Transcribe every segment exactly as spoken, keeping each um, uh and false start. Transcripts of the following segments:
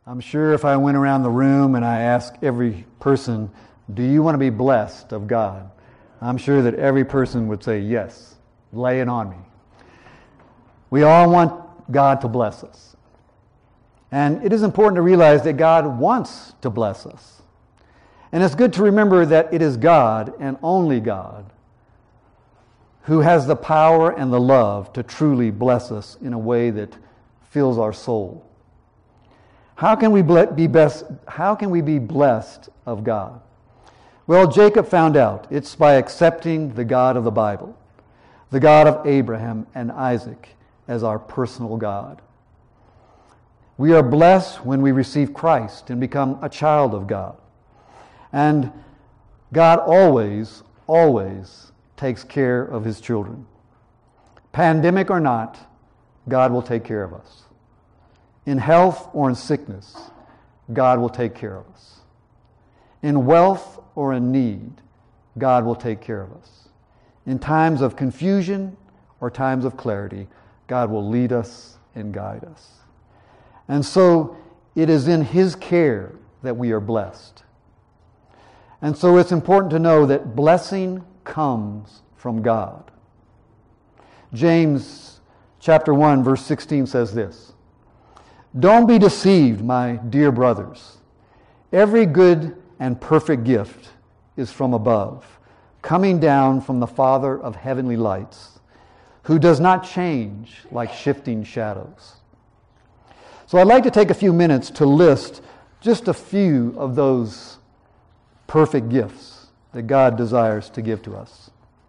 I'm sure if I went around the room and I asked every person, do you want to be blessed of God? I'm sure that every person would say, yes, lay it on me. We all want God to bless us. And it is important to realize that God wants to bless us. And it's good to remember that it is God and only God who has the power and the love to truly bless us in a way that fills our soul. How can we be best, how can we be blessed of God? Well, Jacob found out. It's by accepting the God of the Bible, the God of Abraham and Isaac as our personal God. We are blessed when we receive Christ and become a child of God. And God always, always takes care of His children. Pandemic or not, God will take care of us. In health or in sickness, God will take care of us. In wealth or in need, God will take care of us. In times of confusion or times of clarity, God will lead us and guide us. And so it is in His care that we are blessed. And so it's important to know that blessing comes from God. James chapter one verse sixteen says this, "Don't be deceived, my dear brothers. Every good and perfect gift is from above, coming down from the Father of heavenly lights, who does not change like shifting shadows." So I'd like to take a few minutes to list just a few of those perfect gifts that God desires to give to us.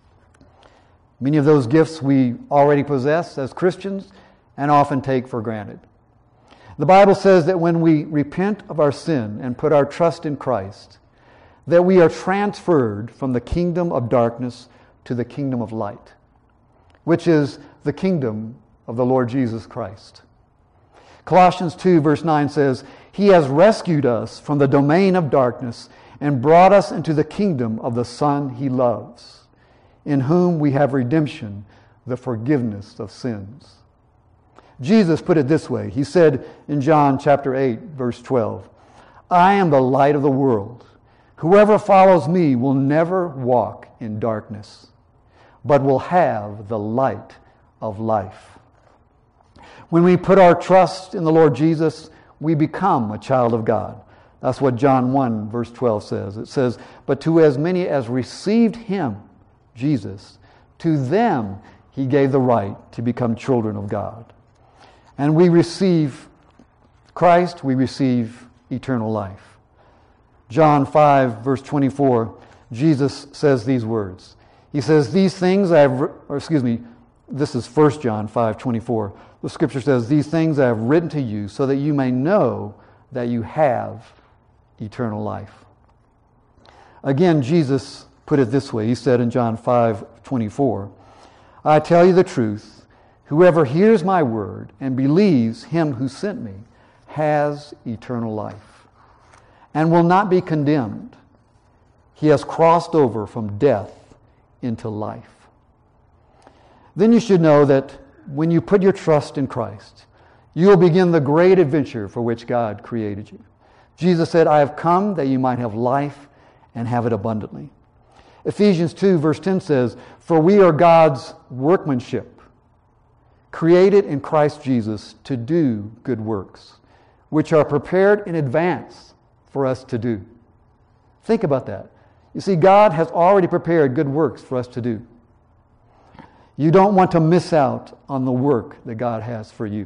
Many of those gifts we already possess as Christians and often take for granted. The Bible says that when we repent of our sin and put our trust in Christ, that we are transferred from the kingdom of darkness to the kingdom of light, which is the kingdom of the Lord Jesus Christ. Colossians two verse nine says, "He has rescued us from the domain of darkness and brought us into the kingdom of the Son He loves, in whom we have redemption, the forgiveness of sins." Jesus put it this way. He said in John chapter eight, verse twelve, "I am the light of the world. Whoever follows me will never walk in darkness, but will have the light of life." When we put our trust in the Lord Jesus, we become a child of God. That's what John one, verse twelve says. It says, "But to as many as received Him," Jesus, "to them He gave the right to become children of God." And we receive Christ, we receive eternal life. John five, verse twenty-four, Jesus says these words. He says, "These things I have," or excuse me, this is First John five, twenty-four. The Scripture says, "These things I have written to you so that you may know that you have eternal life." Again, Jesus put it this way. He said in John five, twenty-four, "I tell you the truth, whoever hears my word and believes Him who sent me has eternal life and will not be condemned. He has crossed over from death into life." Then you should know that when you put your trust in Christ, you will begin the great adventure for which God created you. Jesus said, "I have come that you might have life and have it abundantly." Ephesians two, verse ten says, "For we are God's workmanship, created in Christ Jesus to do good works, which are prepared in advance for us to do." Think about that. You see, God has already prepared good works for us to do. You don't want to miss out on the work that God has for you.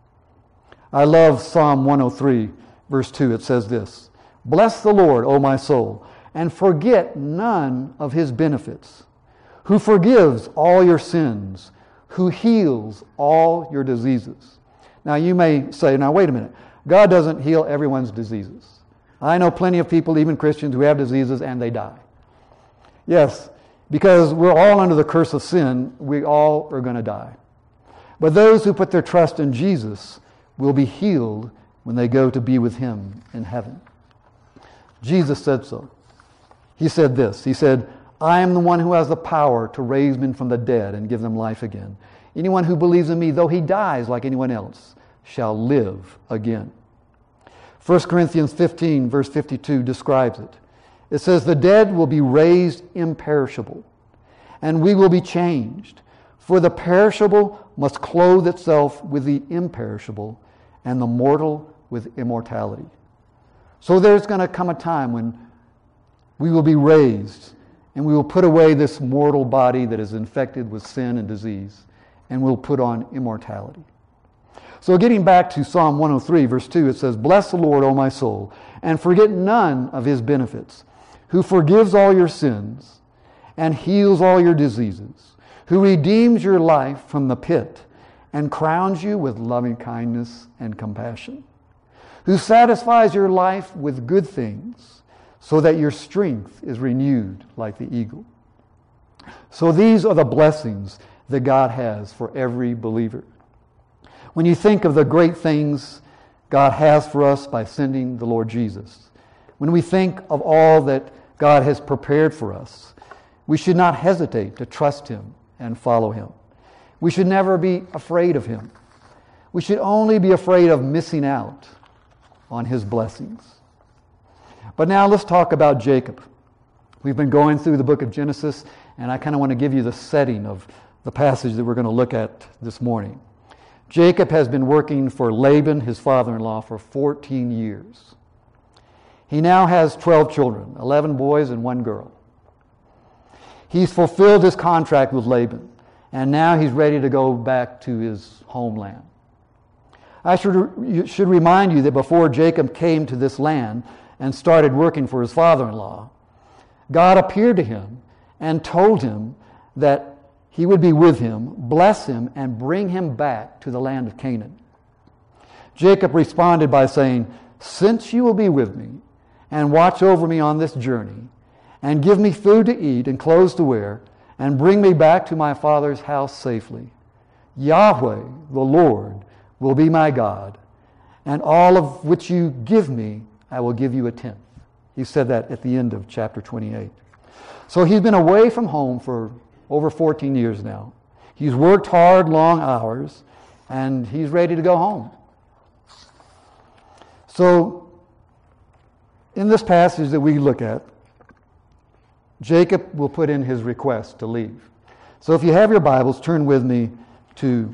I love Psalm one oh three, verse two. It says this, "Bless the Lord, O my soul, and forget none of His benefits, who forgives all your sins, who heals all your diseases." Now you may say, now wait a minute, God doesn't heal everyone's diseases. I know plenty of people, even Christians, who have diseases and they die. Yes, because we're all under the curse of sin, we all are going to die. But those who put their trust in Jesus will be healed when they go to be with Him in heaven. Jesus said so. He said this, He said, "I am the one who has the power to raise men from the dead and give them life again. Anyone who believes in me, though he dies like anyone else, shall live again." First Corinthians fifteen, verse fifty-two describes it. It says, the dead will be raised imperishable, and we will be changed. For the perishable must clothe itself with the imperishable, and the mortal with immortality. So there's going to come a time when we will be raised, and we will put away this mortal body that is infected with sin and disease, and we'll put on immortality. So getting back to Psalm one oh three, verse two, it says, bless the Lord, O my soul, and forget none of his benefits, who forgives all your sins and heals all your diseases, who redeems your life from the pit and crowns you with loving kindness and compassion, who satisfies your life with good things so that your strength is renewed like the eagle. So these are the blessings that God has for every believer. When you think of the great things God has for us by sending the Lord Jesus, when we think of all that God has prepared for us, we should not hesitate to trust him and follow him. We should never be afraid of him. We should only be afraid of missing out on his blessings. But now let's talk about Jacob. We've been going through the book of Genesis, and I kind of want to give you the setting of the passage that we're going to look at this morning. Jacob has been working for Laban, his father-in-law, for fourteen years. He now has twelve children, eleven boys and one girl. He's fulfilled his contract with Laban, and now he's ready to go back to his homeland. I should, should remind you that before Jacob came to this land and started working for his father-in-law, God appeared to him and told him that he would be with him, bless him, and bring him back to the land of Canaan. Jacob responded by saying, since you will be with me and watch over me on this journey, and give me food to eat and clothes to wear, and bring me back to my father's house safely, Yahweh, the Lord, will be my God, and all of which you give me, I will give you a tenth. He said that at the end of chapter twenty-eight. So he's been away from home for over fourteen years now. He's worked hard, long hours, and he's ready to go home. So, in this passage that we look at, Jacob will put in his request to leave. So if you have your Bibles, turn with me to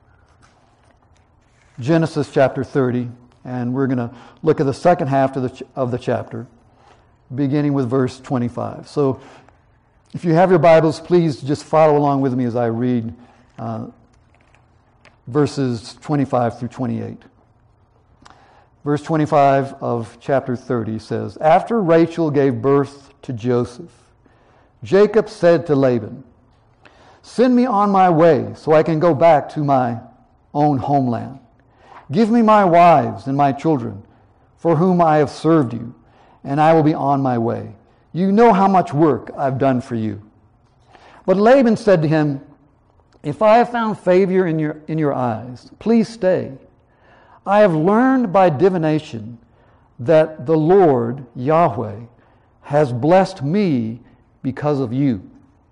Genesis chapter thirty, and we're going to look at the second half of the, ch- of the chapter, beginning with verse twenty-five. So if you have your Bibles, please just follow along with me as I read uh, verses twenty-five through twenty-eight. Verse twenty-five of chapter thirty says, after Rachel gave birth to Joseph, Jacob said to Laban, send me on my way so I can go back to my own homeland. Give me my wives and my children, for whom I have served you, and I will be on my way. You know how much work I've done for you. But Laban said to him, if I have found favor in your, in your eyes, please stay. I have learned by divination that the Lord, Yahweh, has blessed me because of you.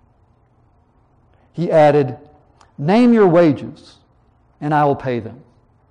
He added, name your wages, and I will pay them.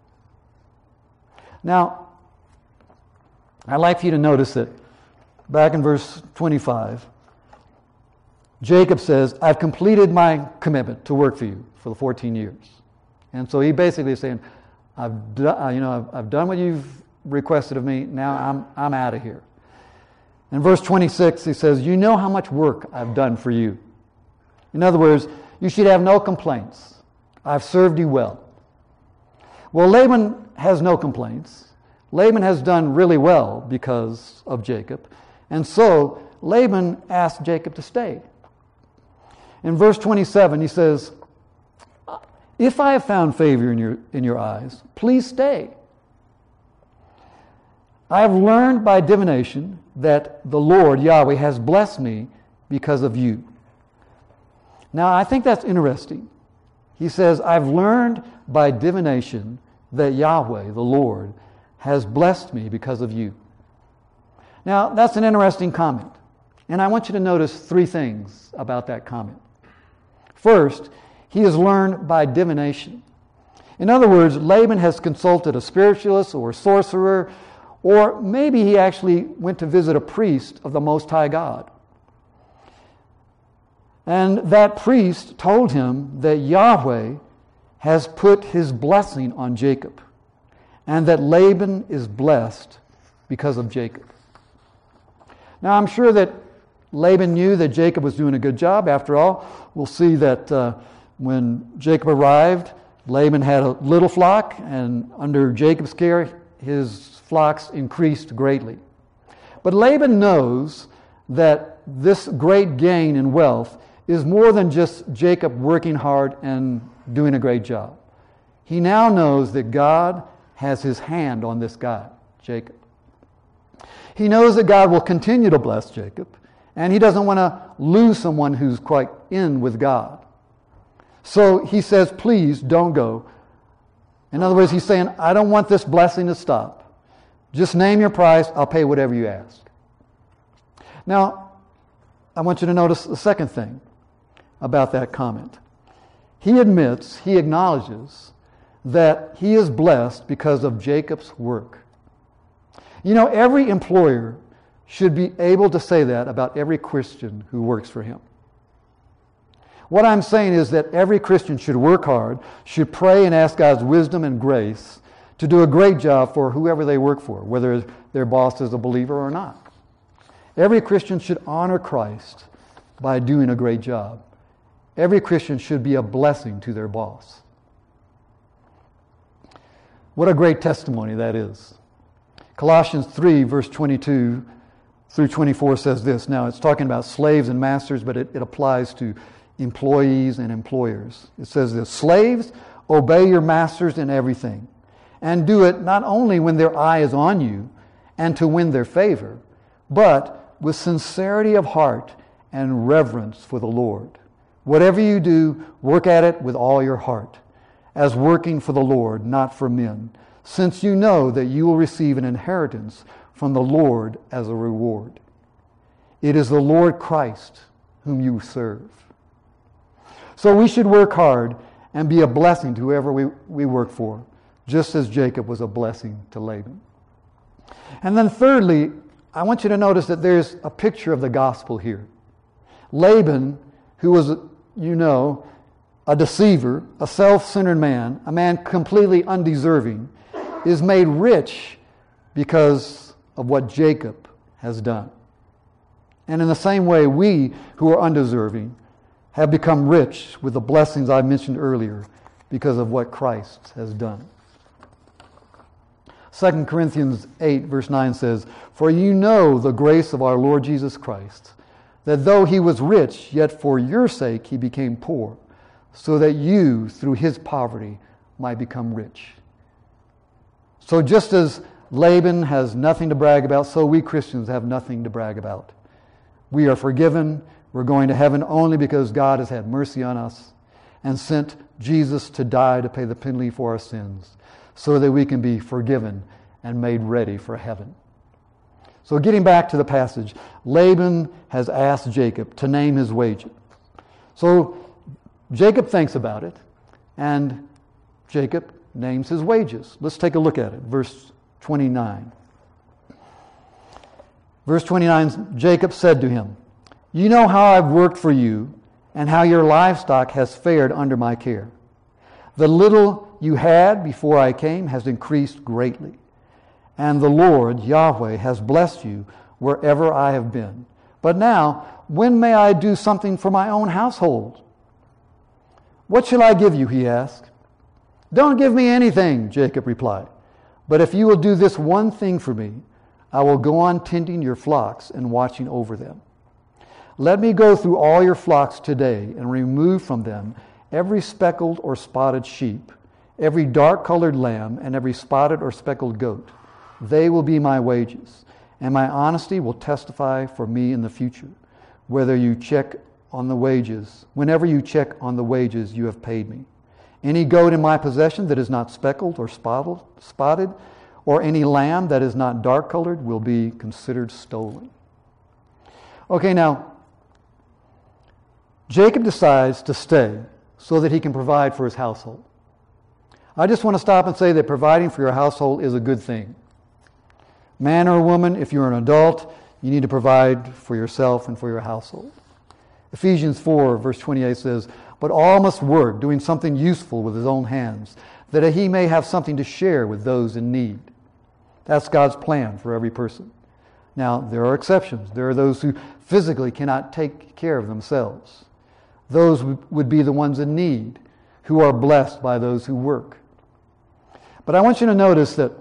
Now, I'd like for you to notice that back in verse twenty-five, Jacob says, I've completed my commitment to work for you for the fourteen years. And so he basically is saying, I've done, you know, I've, I've done what you've requested of me. Now I'm I'm out of here. In verse twenty-six, he says, you know how much work I've done for you. In other words, you should have no complaints. I've served you well. Well, Laban has no complaints. Laban has done really well because of Jacob. And so Laban asked Jacob to stay. In verse twenty-seven, he says, if I have found favor in your, in your eyes, please stay. I have learned by divination that the Lord, Yahweh, has blessed me because of you. Now, I think that's interesting. He says, I've learned by divination that Yahweh, the Lord, has blessed me because of you. Now, that's an interesting comment. And I want you to notice three things about that comment. First, he has learned by divination. In other words, Laban has consulted a spiritualist or a sorcerer Or maybe he actually went to visit a priest of the Most High God. And that priest told him that Yahweh has put his blessing on Jacob, and that Laban is blessed because of Jacob. Now, I'm sure that Laban knew that Jacob was doing a good job. After all, we'll see that uh, when Jacob arrived, Laban had a little flock, and under Jacob's care, his flocks increased greatly. But Laban knows that this great gain in wealth is more than just Jacob working hard and doing a great job. He now knows that God has his hand on this guy, Jacob. He knows that God will continue to bless Jacob, and he doesn't want to lose someone who's quite in with God. So he says, please don't go. In other words, he's saying, I don't want this blessing to stop. Just name your price, I'll pay whatever you ask. Now, I want you to notice the second thing about that comment. He admits, he acknowledges that he is blessed because of Jacob's work. You know, every employer should be able to say that about every Christian who works for him. What I'm saying is that every Christian should work hard, should pray and ask God's wisdom and grace to do a great job for whoever they work for, whether their boss is a believer or not. Every Christian should honor Christ by doing a great job. Every Christian should be a blessing to their boss. What a great testimony that is. Colossians three, verse twenty-two through twenty-four says this. Now, it's talking about slaves and masters, but it, it applies to employees and employers. It says this, slaves, obey your masters in everything, and do it not only when their eye is on you and to win their favor, but with sincerity of heart and reverence for the Lord. Whatever you do, work at it with all your heart, as working for the Lord, not for men, since you know that you will receive an inheritance from the Lord as a reward. It is the Lord Christ whom you serve. So we should work hard and be a blessing to whoever we, we work for, just as Jacob was a blessing to Laban. And then thirdly, I want you to notice that there's a picture of the gospel here. Laban, who was, you know, a deceiver, a self-centered man, a man completely undeserving, is made rich because of what Jacob has done. And in the same way, we who are undeserving have become rich with the blessings I mentioned earlier because of what Christ has done. Second Corinthians eight, verse nine says, for you know the grace of our Lord Jesus Christ, that though he was rich, yet for your sake he became poor, so that you, through his poverty, might become rich. So just as Laban has nothing to brag about, so we Christians have nothing to brag about. We are forgiven. We're going to heaven only because God has had mercy on us and sent Jesus to die to pay the penalty for our sins so that we can be forgiven and made ready for heaven. So getting back to the passage, Laban has asked Jacob to name his wages. So Jacob thinks about it, and Jacob names his wages. Let's take a look at it. Verse twenty-nine. Verse twenty-nine, Jacob said to him, you know how I've worked for you and how your livestock has fared under my care. The little you had before I came has increased greatly, and the Lord, Yahweh, has blessed you wherever I have been. But now, when may I do something for my own household? What shall I give you, he asked. Don't give me anything, Jacob replied. But if you will do this one thing for me, I will go on tending your flocks and watching over them. Let me go through all your flocks today and remove from them every speckled or spotted sheep, every dark-colored lamb, and every spotted or speckled goat. They will be my wages, and my honesty will testify for me in the future, whether you check on the wages, whenever you check on the wages you have paid me. Any goat in my possession that is not speckled or spotted, or any lamb that is not dark-colored will be considered stolen. Okay, now, Jacob decides to stay so that he can provide for his household. I just want to stop and say that providing for your household is a good thing. Man or woman, if you're an adult, you need to provide for yourself and for your household. Ephesians four, verse twenty-eight says, "But all must work, doing something useful with his own hands, that he may have something to share with those in need." That's God's plan for every person. Now, there are exceptions. There are those who physically cannot take care of themselves. Those would be the ones in need, who are blessed by those who work. But I want you to notice that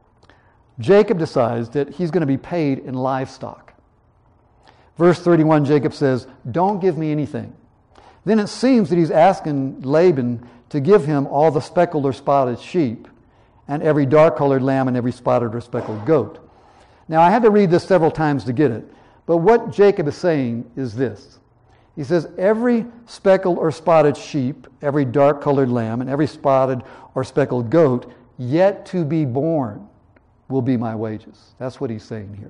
Jacob decides that he's going to be paid in livestock. Verse thirty-one, Jacob says, "Don't give me anything." Then it seems that he's asking Laban to give him all the speckled or spotted sheep and every dark-colored lamb and every spotted or speckled goat. Now, I had to read this several times to get it, but what Jacob is saying is this. He says, every speckled or spotted sheep, every dark-colored lamb, and every spotted or speckled goat yet to be born will be my wages. That's what he's saying here.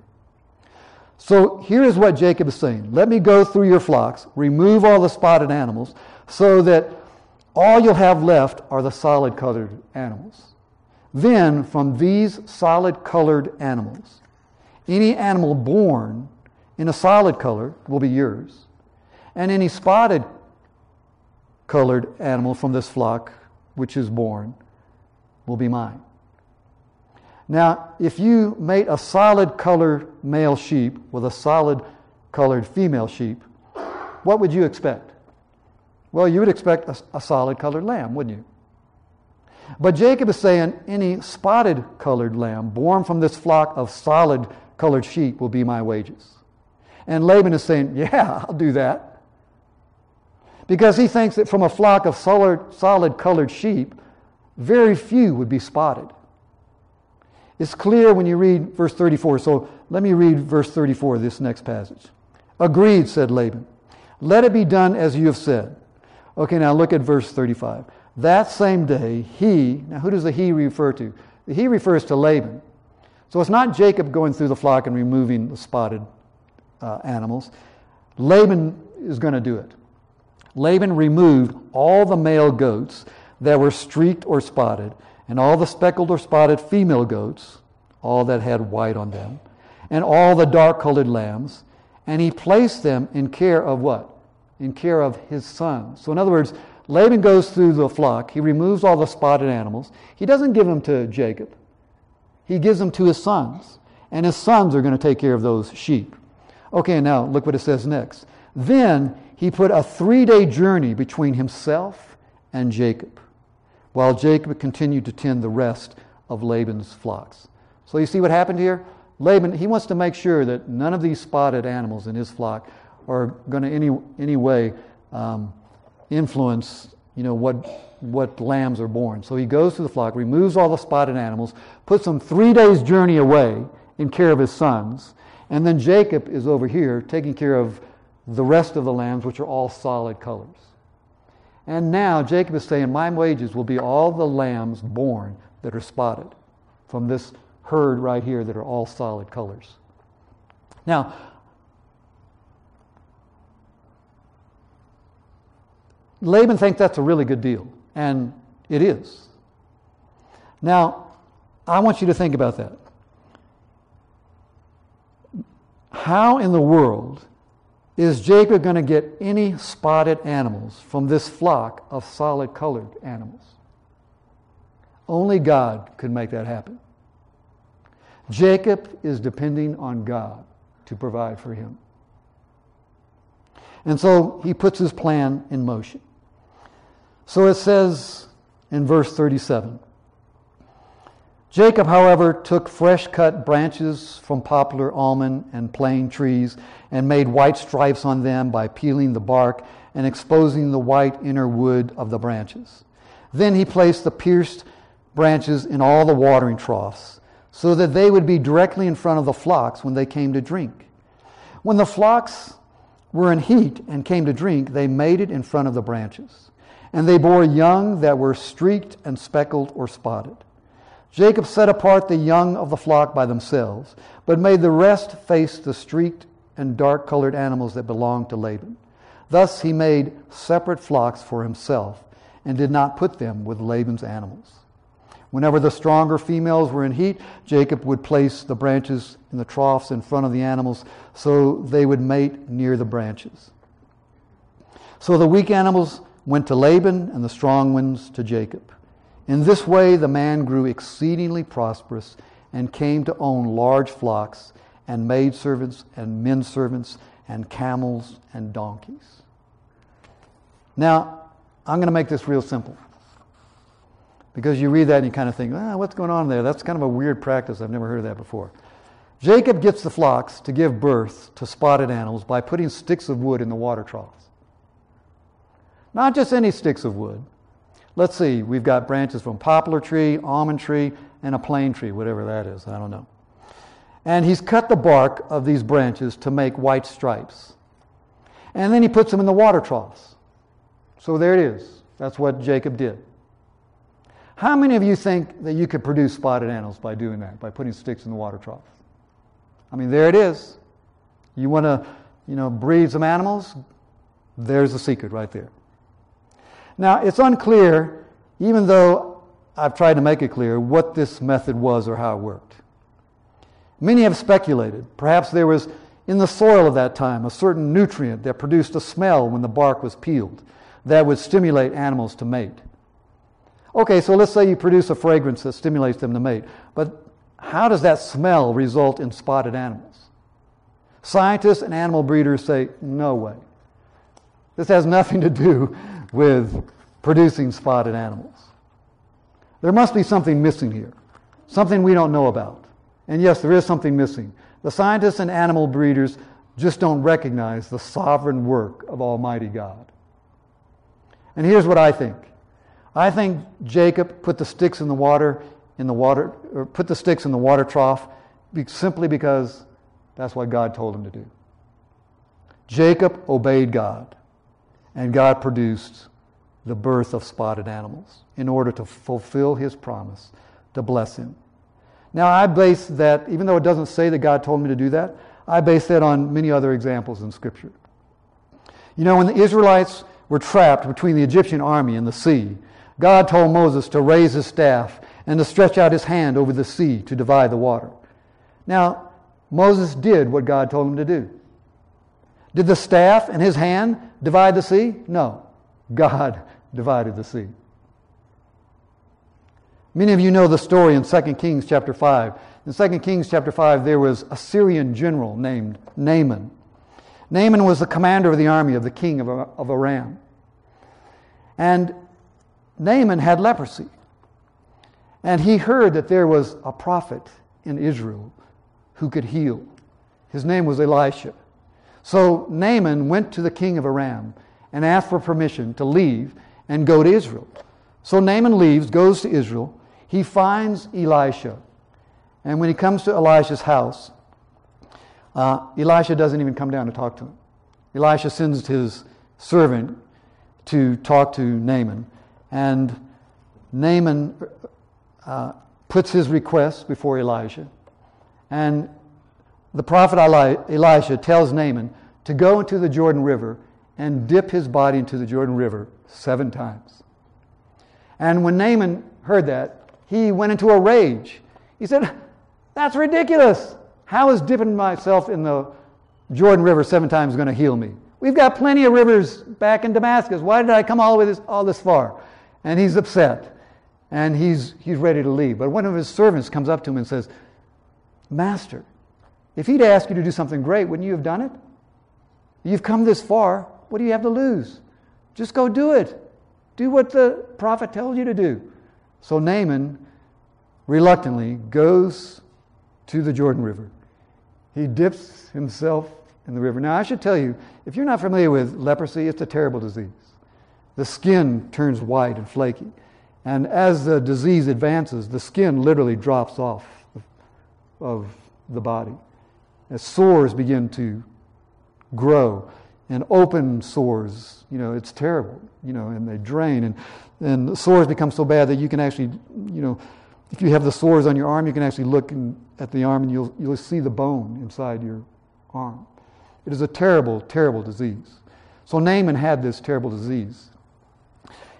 So here is what Jacob is saying. Let me go through your flocks, remove all the spotted animals, so that all you'll have left are the solid-colored animals. Then, from these solid-colored animals, any animal born in a solid color will be yours, and any spotted-colored animal from this flock, which is born, will be mine. Now, if you mate a solid-colored male sheep with a solid-colored female sheep, what would you expect? Well, you would expect a, a solid-colored lamb, wouldn't you? But Jacob is saying any spotted-colored lamb born from this flock of solid-colored sheep will be my wages. And Laban is saying, yeah, I'll do that. Because he thinks that from a flock of solid, solid-colored sheep, very few would be spotted. It's clear when you read verse thirty-four. So let me read verse thirty-four of this next passage. "Agreed," said Laban. "Let it be done as you have said." Okay, now look at verse thirty-five. "That same day, he," now who does the he refer to? The he refers to Laban. So it's not Jacob going through the flock and removing the spotted uh, animals. Laban is going to do it. Laban removed all the male goats that were streaked or spotted, and all the speckled or spotted female goats, all that had white on them, and all the dark-colored lambs, and he placed them in care of what? In care of his sons. So in other words, Laban goes through the flock, he removes all the spotted animals, he doesn't give them to Jacob, he gives them to his sons, and his sons are going to take care of those sheep. Okay, now look what it says next. "Then he put a three-day journey between himself and Jacob, while Jacob continued to tend the rest of Laban's flocks." So you see what happened here? Laban, he wants to make sure that none of these spotted animals in his flock are going to any any way um, influence, you know, what what lambs are born. So he goes to the flock, removes all the spotted animals, puts them three days' journey away in care of his sons, and then Jacob is over here taking care of the rest of the lambs, which are all solid colors. And now Jacob is saying, my wages will be all the lambs born that are spotted from this herd right here that are all solid colors. Now, Laban thinks that's a really good deal, and it is. Now, I want you to think about that. How in the world is Jacob going to get any spotted animals from this flock of solid colored animals? Only God could make that happen. Jacob is depending on God to provide for him. And so he puts his plan in motion. So it says in verse thirty-seven, Jacob, however, took fresh-cut branches from poplar, almond, and plane trees and made white stripes on them by peeling the bark and exposing the white inner wood of the branches. Then he placed the pierced branches in all the watering troughs so that they would be directly in front of the flocks when they came to drink. When the flocks were in heat and came to drink, they mated in front of the branches. And they bore young that were streaked and speckled or spotted. Jacob set apart the young of the flock by themselves, but made the rest face the streaked and dark-colored animals that belonged to Laban. Thus he made separate flocks for himself and did not put them with Laban's animals. Whenever the stronger females were in heat, Jacob would place the branches in the troughs in front of the animals so they would mate near the branches. So the weak animals went to Laban and the strong ones to Jacob. In this way the man grew exceedingly prosperous and came to own large flocks and maidservants and men servants and camels and donkeys. Now, I'm going to make this real simple. Because you read that and you kind of think, ah, what's going on there? That's kind of a weird practice. I've never heard of that before. Jacob gets the flocks to give birth to spotted animals by putting sticks of wood in the water troughs. Not just any sticks of wood. Let's see, we've got branches from poplar tree, almond tree, and a plane tree, whatever that is, I don't know. And he's cut the bark of these branches to make white stripes. And then he puts them in the water troughs. So there it is. That's what Jacob did. How many of you think that you could produce spotted animals by doing that, by putting sticks in the water trough? I mean, there it is. You want to, you know, breed some animals? There's the secret right there. Now, it's unclear, even though I've tried to make it clear, what this method was or how it worked. Many have speculated. Perhaps there was, in the soil of that time, a certain nutrient that produced a smell when the bark was peeled that would stimulate animals to mate. Okay, so let's say you produce a fragrance that stimulates them to mate. But how does that smell result in spotted animals? Scientists and animal breeders say, no way. This has nothing to do with producing spotted animals. There must be something missing here, something we don't know about. And yes, there is something missing. The scientists and animal breeders just don't recognize the sovereign work of Almighty God. And here's what I think. I think Jacob put the sticks in the water, in the water, or put the sticks in the water trough simply because that's what God told him to do. Jacob obeyed God, and God produced the birth of spotted animals in order to fulfill his promise to bless him. Now, I base that, even though it doesn't say that God told me to do that, I base that on many other examples in Scripture. You know, when the Israelites were trapped between the Egyptian army and the sea, God told Moses to raise his staff and to stretch out his hand over the sea to divide the water. Now, Moses did what God told him to do. Did the staff and his hand divide the sea? No. God divided the sea. Many of you know the story in Second Kings chapter five. In Second Kings chapter five, there was a Syrian general named Naaman. Naaman was the commander of the army of the king of, of Aram. And Naaman had leprosy. And he heard that there was a prophet in Israel who could heal. His name was Elisha. So Naaman went to the king of Aram and asked for permission to leave and go to Israel. So Naaman leaves, goes to Israel. He finds Elisha. And when he comes to Elisha's house, uh, Elisha doesn't even come down to talk to him. Elisha sends his servant to talk to Naaman. And Naaman uh, puts his request before Elisha. And the prophet Eli- Elisha tells Naaman to go into the Jordan River and dip his body into the Jordan River seven times. And when Naaman heard that, he went into a rage. He said, that's ridiculous. How is dipping myself in the Jordan River seven times going to heal me? We've got plenty of rivers back in Damascus. Why did I come all the way this, all this far? And he's upset. And he's, he's ready to leave. But one of his servants comes up to him and says, Master, if he'd asked you to do something great, wouldn't you have done it? You've come this far. What do you have to lose? Just go do it. Do what the prophet tells you to do. So Naaman reluctantly goes to the Jordan River. He dips himself in the river. Now, I should tell you, if you're not familiar with leprosy, it's a terrible disease. The skin turns white and flaky. And as the disease advances, the skin literally drops off of the body. As sores begin to grow, and open sores, you know, it's terrible, you know, and they drain, and, and the sores become so bad that you can actually, you know, if you have the sores on your arm, you can actually look in, at the arm and you'll, you'll see the bone inside your arm. It is a terrible, terrible disease. So Naaman had this terrible disease.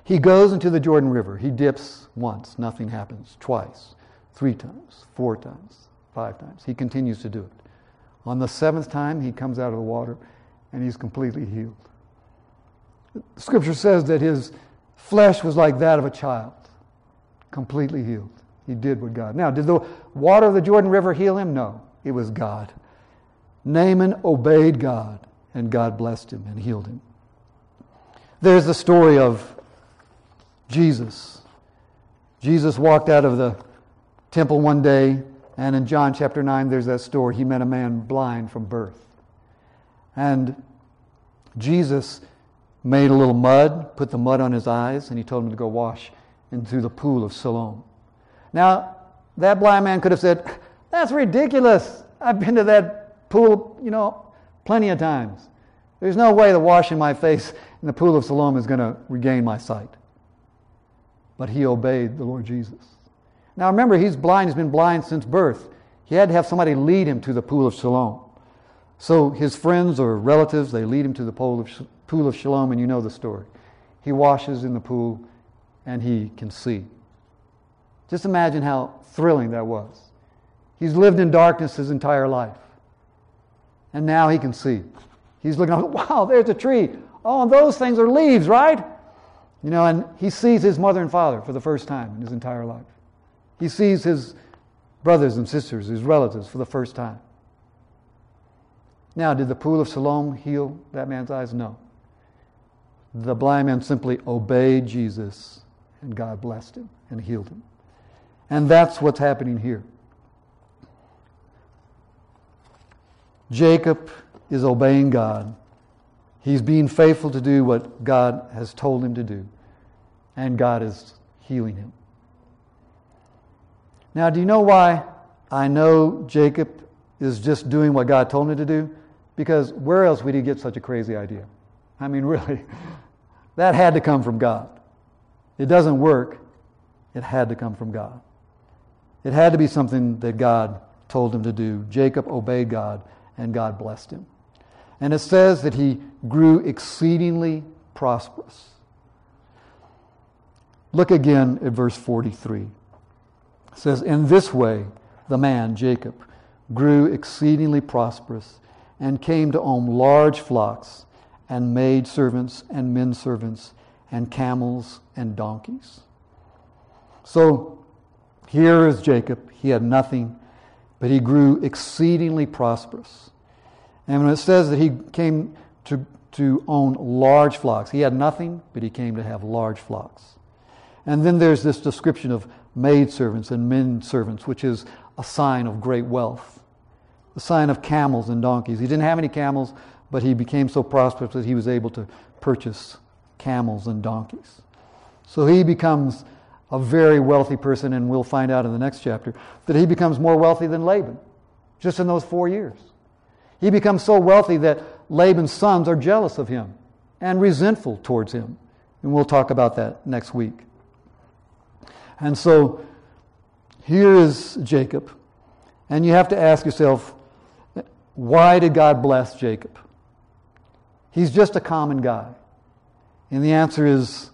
He goes into the Jordan River. He dips once. Nothing happens. Twice. Three times. Four times. Five times. He continues to do it. On the seventh time, he comes out of the water and he's completely healed. Scripture says that his flesh was like that of a child. Completely healed. He did what God. Now, did the water of the Jordan River heal him? No. It was God. Naaman obeyed God, and God blessed him and healed him. There's the story of Jesus. Jesus walked out of the temple one day, and in John chapter nine, there's that story. He met a man blind from birth. And Jesus made a little mud, put the mud on his eyes, and he told him to go wash into the pool of Siloam. Now, that blind man could have said, that's ridiculous. I've been to that pool, you know, plenty of times. There's no way that washing my face in the pool of Siloam is going to regain my sight. But he obeyed the Lord Jesus. Now remember, he's blind. He's been blind since birth. He had to have somebody lead him to the pool of Siloam. So his friends or relatives, they lead him to the pool of, pool of Siloam, and you know the story. He washes in the pool, and he can see. Just imagine how thrilling that was. He's lived in darkness his entire life. And now he can see. He's looking up, wow, there's a tree. Oh, and those things are leaves, right? You know, and he sees his mother and father for the first time in his entire life. He sees his brothers and sisters, his relatives, for the first time. Now, did the pool of Siloam heal that man's eyes? No. The blind man simply obeyed Jesus, and God blessed him and healed him. And that's what's happening here. Jacob is obeying God. He's being faithful to do what God has told him to do. And God is healing him. Now, do you know why I know Jacob is just doing what God told him to do? Because where else would he get such a crazy idea? I mean, really, that had to come from God. It doesn't work. It had to come from God. It had to be something that God told him to do. Jacob obeyed God, and God blessed him. And it says that he grew exceedingly prosperous. Look again at verse forty-three. It says, in this way, the man, Jacob, grew exceedingly prosperous and came to own large flocks and maid servants and men servants and camels and donkeys. So here is Jacob. He had nothing, but he grew exceedingly prosperous. And when it says that he came to, to own large flocks, he had nothing, but he came to have large flocks. And then there's this description of maidservants and men servants, which is a sign of great wealth, a sign of camels and donkeys. He didn't have any camels, but he became so prosperous that he was able to purchase camels and donkeys. So he becomes a very wealthy person, and we'll find out in the next chapter that he becomes more wealthy than Laban, just in those four years. He becomes so wealthy that Laban's sons are jealous of him and resentful towards him. And we'll talk about that next week. And so here is Jacob. And you have to ask yourself, why did God bless Jacob? He's just a common guy. And the answer is,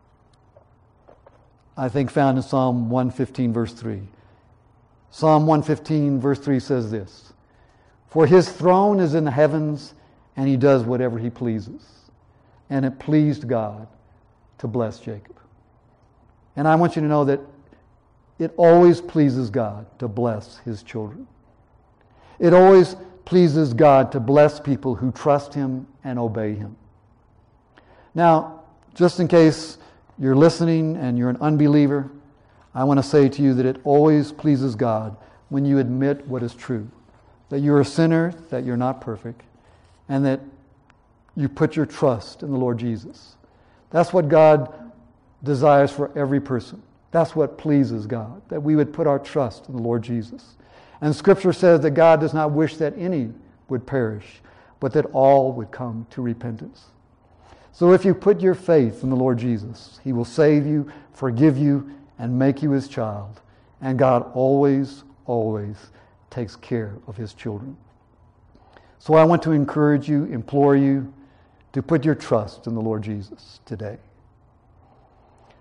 I think, found in Psalm one fifteen, verse three. Psalm one fifteen, verse three says this, for his throne is in the heavens, and he does whatever he pleases. And it pleased God to bless Jacob. And I want you to know that it always pleases God to bless his children. It always pleases God to bless people who trust him and obey him. Now, just in case you're listening and you're an unbeliever, I want to say to you that it always pleases God when you admit what is true. That you're a sinner, that you're not perfect, and that you put your trust in the Lord Jesus. That's what God desires for every person. That's what pleases God, that we would put our trust in the Lord Jesus. And Scripture says that God does not wish that any would perish, but that all would come to repentance. So if you put your faith in the Lord Jesus, he will save you, forgive you, and make you his child. And God always, always takes care of his children. So I want to encourage you, implore you, to put your trust in the Lord Jesus today.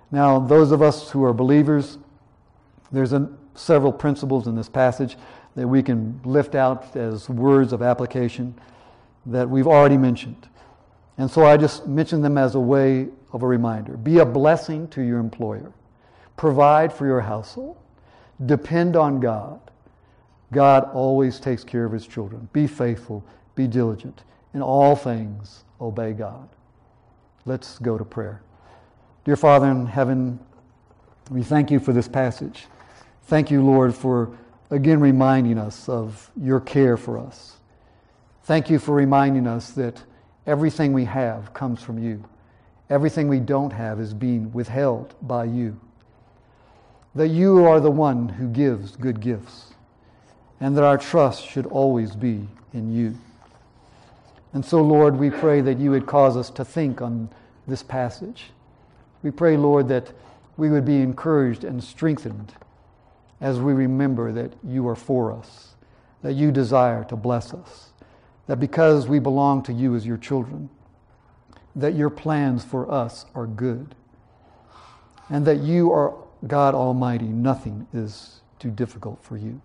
Now, those of us who are believers, there's a, several principles in this passage that we can lift out as words of application that we've already mentioned. And so I just mention them as a way of a reminder. Be a blessing to your employer. Provide for your household. Depend on God. God always takes care of His children. Be faithful. Be diligent. In all things, obey God. Let's go to prayer. Dear Father in heaven, we thank you for this passage. Thank you, Lord, for again reminding us of your care for us. Thank you for reminding us that everything we have comes from you. Everything we don't have is being withheld by you. That you are the one who gives good gifts, and that our trust should always be in you. And so, Lord, we pray that you would cause us to think on this passage. We pray, Lord, that we would be encouraged and strengthened as we remember that you are for us, that you desire to bless us, that because we belong to you as your children, that your plans for us are good, and that you are God Almighty. Nothing is too difficult for you.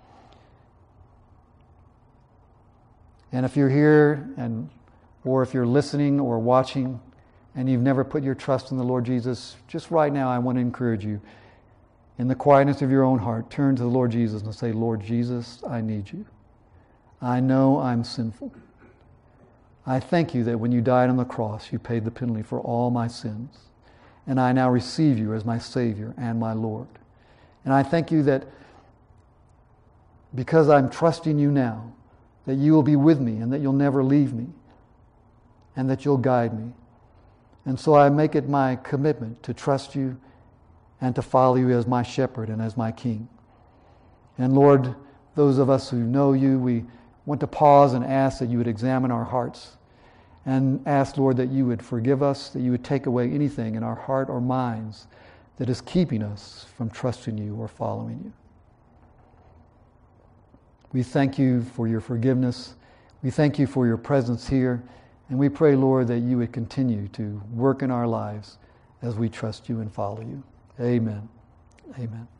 And if you're here, and or if you're listening or watching, and you've never put your trust in the Lord Jesus, just right now I want to encourage you, in the quietness of your own heart, turn to the Lord Jesus and say, Lord Jesus, I need you. I know I'm sinful. I thank you that when you died on the cross, you paid the penalty for all my sins. And I now receive you as my Savior and my Lord. And I thank you that because I'm trusting you now, that you will be with me and that you'll never leave me and that you'll guide me. And so I make it my commitment to trust you and to follow you as my shepherd and as my king. And Lord, those of us who know you, we want to pause and ask that you would examine our hearts and ask, Lord, that you would forgive us, that you would take away anything in our heart or minds that is keeping us from trusting you or following you. We thank you for your forgiveness. We thank you for your presence here. And we pray, Lord, that you would continue to work in our lives as we trust you and follow you. Amen. Amen.